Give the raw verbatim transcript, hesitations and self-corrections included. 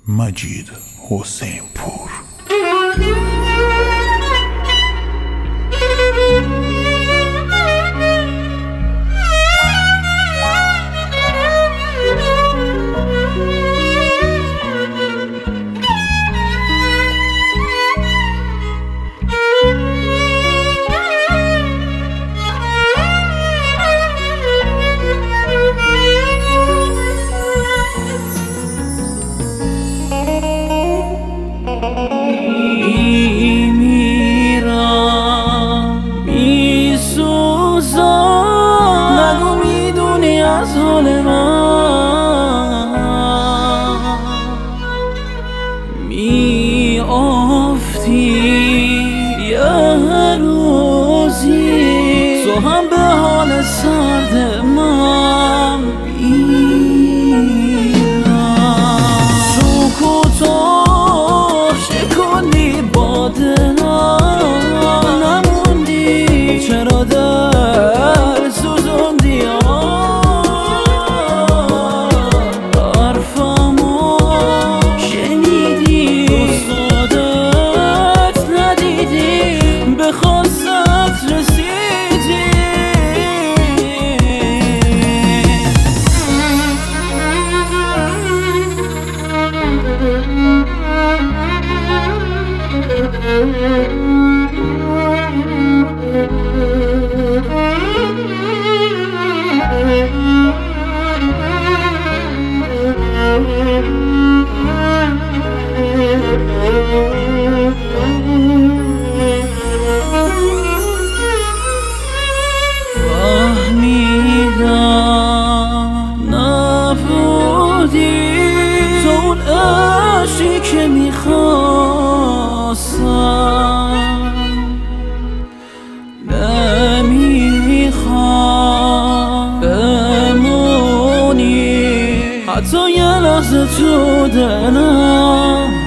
مجید حسین پور. از حال من می افتی یه روزی تو هم به حال سرد من بیرم سکوتو شکلی با دلم نموندی چرا در سوزوندی عشقی که میخواستم نمیخوام بمونی حتی یه لحظه تو دلم